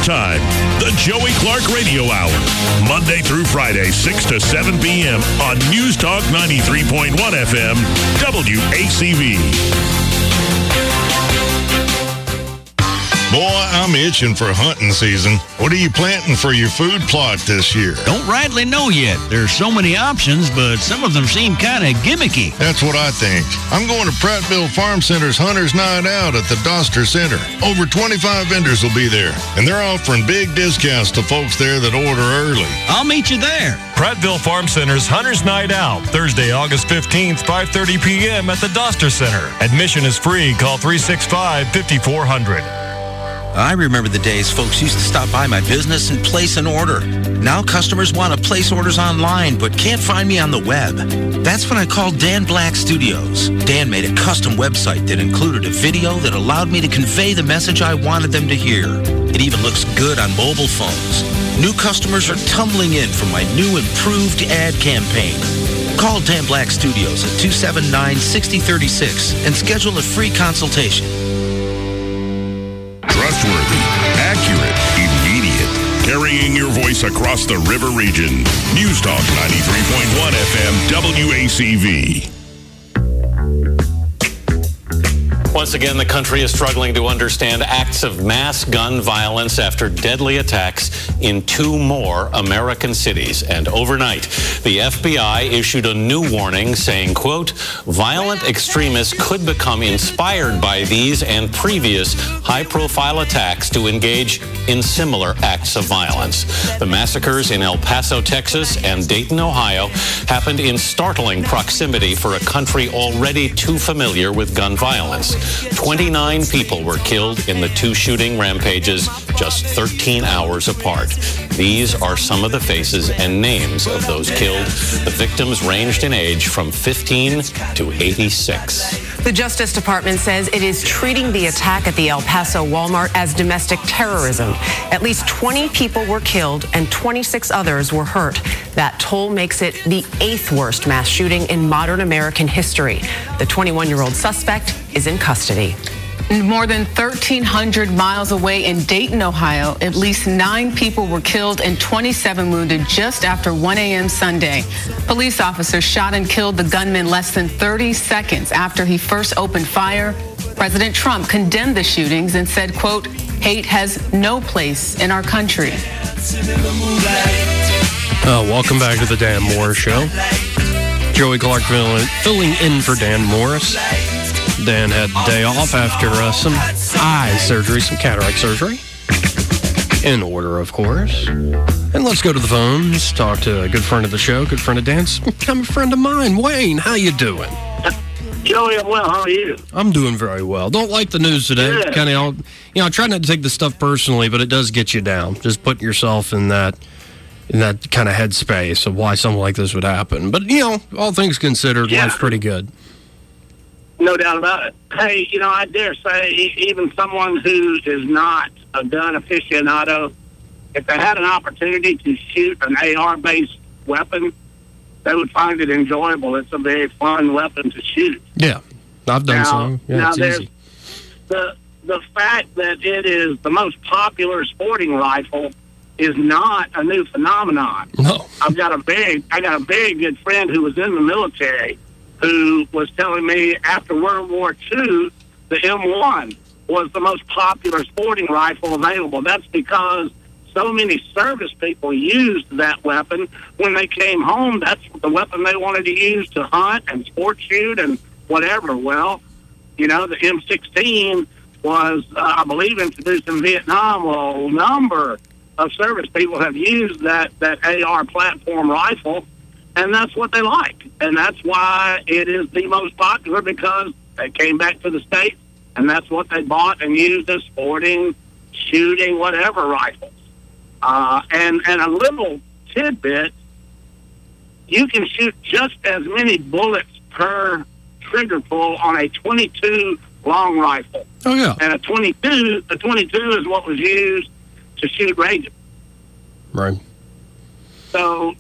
time. The Joey Clark Radio Hour. Monday through Friday, 6 to 7 p.m. on News Talk 93.1 FM, WACV. Boy, I'm itching for hunting season. What are you planting for your food plot this year? Don't rightly know yet. There's so many options, but some of them seem kind of gimmicky. That's what I think. I'm going to Prattville Farm Center's Hunter's Night Out at the Doster Center. Over 25 vendors will be there, and they're offering big discounts to folks there that order early. I'll meet you there. Prattville Farm Center's Hunter's Night Out, Thursday, August 15th, 5:30 p.m. at the Doster Center. Admission is free. Call 365-5400. I remember the days folks used to stop by my business and place an order. Now customers want to place orders online but can't find me on the web. That's when I called Dan Black Studios. Dan made a custom website that included a video that allowed me to convey the message I wanted them to hear. It even looks good on mobile phones. New customers are tumbling in for my new improved ad campaign. Call Dan Black Studios at 279-6036 and schedule a free consultation. Trustworthy, accurate, immediate. Carrying your voice across the river region. News Talk 93.1 FM WACV. Once again, the country is struggling to understand acts of mass gun violence after deadly attacks in 2 more American cities. And overnight, the FBI issued a new warning saying, quote, violent extremists could become inspired by these and previous high-profile attacks to engage in similar acts of violence. The massacres in El Paso, Texas and Dayton, Ohio happened in startling proximity for a country already too familiar with gun violence. 29 people were killed in the 2 shooting rampages just 13 hours apart. These are some of the faces and names of those killed. The victims ranged in age from 15 to 86. The Justice Department says it is treating the attack at the El Paso Walmart as domestic terrorism. At least 20 people were killed and 26 others were hurt. That toll makes it the 8th worst mass shooting in modern American history. The 21-year-old suspect is in custody. More than 1,300 miles away in Dayton, Ohio, at least 9 people were killed and 27 wounded just after 1 a.m. Sunday. Police officers shot and killed the gunman less than 30 seconds after he first opened fire. President Trump condemned the shootings and said, quote, hate has no place in our country. Welcome back to the Dan Morris Show. Joey Clark filling in for Dan Morris. Dan had the day off after some eye surgery, some cataract surgery. In order, of course. And let's go to the phones, talk to a good friend of the show, good friend of Dan's, become a friend of mine. Wayne, how you doing? Joey, I'm well. How are you? I'm doing very well. Don't like the news today. Yeah. Kind of, I try not to take the stuff personally, but it does get you down. Just putting yourself in that kind of headspace of why something like this would happen. But, all things considered, life's pretty good. No doubt about it. Hey, I dare say even someone who is not a gun aficionado, if they had an opportunity to shoot an AR-based weapon, they would find it enjoyable. It's a very fun weapon to shoot. Yeah, I've done some. Yeah, it's easy. The fact that it is the most popular sporting rifle is not a new phenomenon. No. I got a very good friend who was in the military who was telling me after World War II, the M1 was the most popular sporting rifle available. That's because so many service people used that weapon. When they came home, that's the weapon they wanted to use to hunt and sport shoot and whatever. Well, the M16 was, I believe, introduced in Vietnam. Well, a number of service people have used that AR platform rifle, and that's what they like. And that's why it is the most popular, because they came back to the States, and that's what they bought and used as sporting, shooting, whatever rifles. And a little tidbit, you can shoot just as many bullets per trigger pull on a 22 long rifle. Oh, yeah. And the 22 is what was used to shoot Reagan. Right. So,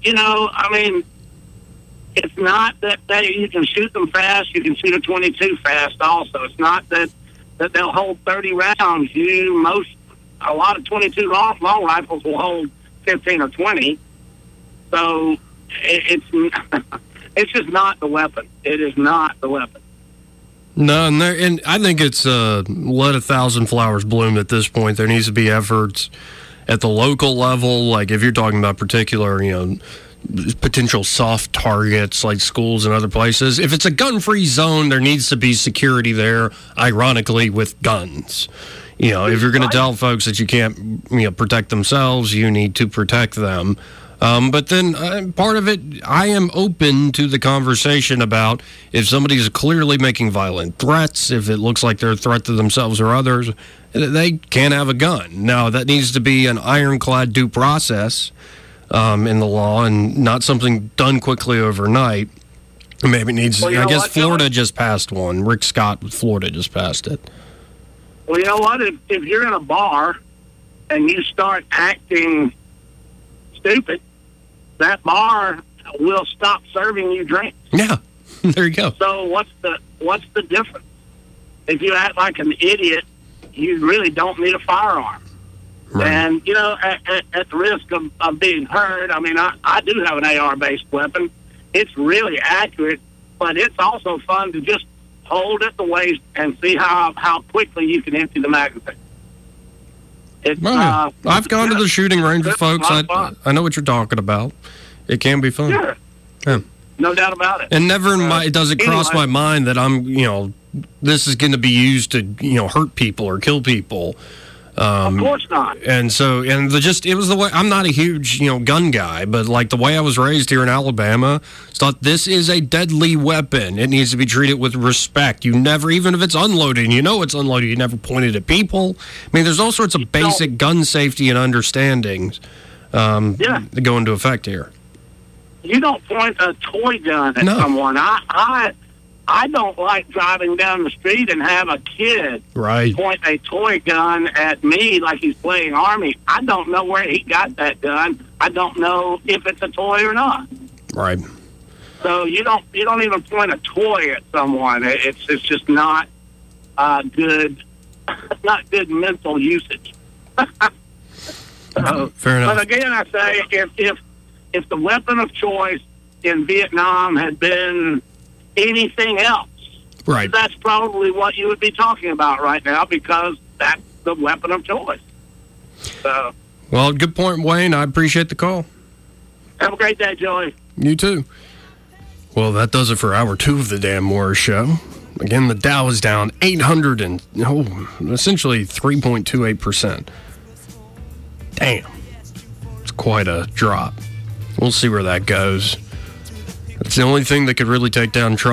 it's not that you can shoot them fast. You can shoot a 22 fast also. It's not that they'll hold 30 rounds. a lot of 22 long rifles will hold 15 or 20. So it's it's just not the weapon. It is not the weapon. No, and I think it's let 1,000 flowers bloom at this point. There needs to be efforts at the local level, like if you're talking about particular, potential soft targets like schools and other places. If it's a gun-free zone, there needs to be security there, ironically, with guns. If you're going to tell folks that you can't protect themselves, you need to protect them. But then part of it, I am open to the conversation about if somebody's clearly making violent threats, if it looks like they're a threat to themselves or others, they can't have a gun. Now, that needs to be an ironclad due process in the law and not something done quickly overnight. Maybe it needs, I guess Florida just passed one. Rick Scott with Florida just passed it. Well, you know what? If you're in a bar and you start acting stupid, that bar will stop serving you drinks. Yeah, there you go. So what's the difference? If you act like an idiot, you really don't need a firearm. Right. And, at the risk of being heard, I mean, I do have an AR-based weapon. It's really accurate, but it's also fun to just hold at the waist and see how quickly you can empty the magazine. I've gone to the shooting range with folks. I know what you're talking about. It can be fun. Sure. Yeah. No doubt about it. And never does it cross my mind that I'm, this is going to be used to, hurt people or kill people. Of course not. And so, it was the way, I'm not a huge, gun guy, but like the way I was raised here in Alabama, thought this is a deadly weapon. It needs to be treated with respect. You never, even if it's unloaded, and it's unloaded, you never point it at people. I mean, there's all sorts of basic gun safety and understandings that go into effect here. You don't point a toy gun at someone. I don't like driving down the street and have a kid point a toy gun at me like he's playing Army. I don't know where he got that gun. I don't know if it's a toy or not. Right. So you don't even point a toy at someone. It's just not good. Not good mental usage. Fair enough. But again, I say if the weapon of choice in Vietnam had been anything else, right, that's probably what you would be talking about right now, because that's the weapon of choice. So, well, good point, Wayne. I appreciate the call. Have a great day, Joey. You too. Well, that does it for hour 2 of the Dan Morris Show. Again, the Dow is down essentially 3.28%. Damn. It's quite a drop. We'll see where that goes. It's the only thing that could really take down Trump.